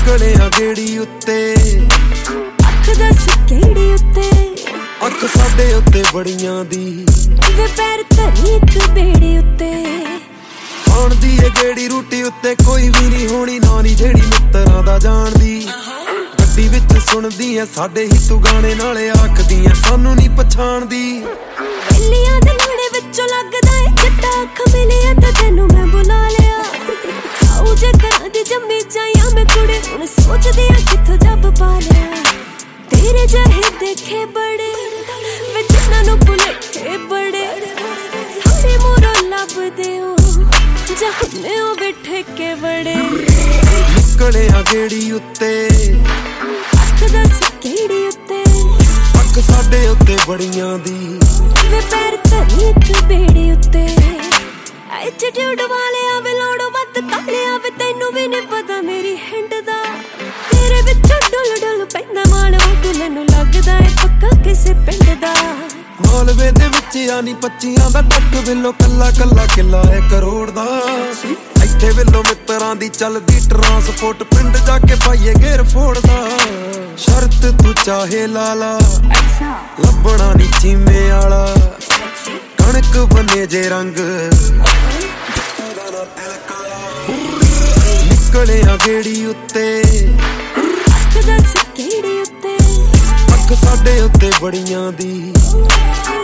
ਨਿਕਲਿਆ ਗੇੜੀ ਉੱਤੇ ਅੱਖ ਦੱਸ ਕਿਹੜੀ ਉੱਤੇ ਅੱਖ ਸਾਡੇ ਉੱਤੇ ਬੜੀਆਂ ਦੀ ਵੇ ਪੈਰ ਧਰੀ ਇੱਕ ਬੇੜੇ ਉੱਤੇ ਆਉਣ ਦੀ ਏ ਗੇੜੀ ਰੂਟੀ ਉੱਤੇ ਕੋਈ ਵੀ ਨਹੀਂ ਹੋਣੀ ਨਾ ਨੀ ਜਿਹੜੀ ਮਿੱਤਰਾਂ ਦਾ ਜਾਣਦੀ ਗੱਡੀ ਵਿੱਚ ਸੁਣਦੀ ਐ ਸਾਡੇ ਹੀ ਤੂੰ ਗਾਣੇ ਨਾਲੇ ਆਖਦੀ ਐ ਸਾਨੂੰ ਨਹੀਂ ਪਛਾਣਦੀ ਬਿੱਲੀਆਂ ਦੇ ਲੋੜੇ ਵਿੱਚੋਂ ਲੱਗਦਾ ਏ ਚਿੱਟਾ ਅੱਖ ਮਿਲਿਆ ਤਾਂ ਤੈਨੂੰ ਮੈਂ ਬੁਲਾ ਲਿਆ ਆਉ ਜੇ ਕਰਾਂ ਦੀ ਜੰਮੀ ਜਾਇਆ ਮੈਂ ਕੁੜੇ ਹੁਣ ਸੋਚਦੀ ਆ ਕਿੱਥੋਂ ਜੱਬ ਪਾ ਲਿਆ ਤੇਰੇ ਜਿਹੇ ਦੇਖੇ ਬੜੇ ਵੇ ਜਿਨ੍ਹਾਂ ਨੂੰ ਭੁਲੇਖੇ ਬੜੇ ਸਾਡੇ ਮੂਹਰੋਂ ਲੱਭਦੇ ਹੋ ਜਹਨੇ ਉਹ ਬਿਠੇ ਕੇ ਬੜੇ ਨਿਕਲਿਆ ਗੇੜੀ ਉੱਤੇ ਅੱਖ ਦੱਸ ਕਿਹੜੀ ਉੱਤੇ ਅੱਖ ਸਾਡੇ ਉੱਤੇ ਬੜੀਆਂ ਦੀ ਵੇ ਪੈਰ ਧਰੀ ਇੱਕ ਬੇੜੇ ਉੱਤੇ ਐਟੀਟਿਊਡ ਵਾਲਿਆ ਵੇ ਲੋੜੋਂ ਵੱਧ ਕਾਲਿਆ ਵੇ ਤੈਨੂੰ ਵੀ ਨੀ ਪਤਾ ਮੇਰੀ ਹਿੰਡ ਦਾ ਤੇਰੇ ਵਿੱਚੋਂ ਡੁੱਲ ਡੁੱਲ ਪੈਂਦਾ ਮਾਲ ਵਾਂਗੂ ਮੈਨੂੰ ਲੱਗਦਾ ਏ ਪੱਕਾ ਕਿਸੇ ਪਿੰਡ ਦਾ ਮਾਲਵੇ ਦੇ ਵਿੱਚ ਆਨੀ 25 ਦਾ ਟੱਕ ਵੇਲੋ ਕੱਲਾ ਕੱਲਾ ਕਿੱਲਾ ਏ ਕਰੋੜ ਦਾ ਇੱਥੇ ਵੇਲੋ ਮਿੱਤਰਾਂ ਦੀ ਚੱਲਦੀ ਟਰਾਂਸਪੋਰਟ ਪਿੰਡ ਜਾ ਕੇ ਪਾਈਏ ਗੇਰ ਫੋੜਦਾ ਸ਼ਰਤ ਤੂੰ ਚਾਹੇ ਲਾਲਾ ਲੱਭਣਾ ਨੀ ਚੀਮੇ ਆਲਾ ਕਣਕ ਬਨੇ ਜੇ ਰੰਗ ਨਿਕਲਿਆ ਗੇੜੀ ਉੱਤੇ ਅੱਖ ਦੱਸ ਕਿਹੜੀ ਉੱਤੇ ਅੱਖ ਸਾਡੇ ਉੱਤੇ ਬੜੀਆਂ ਦੀ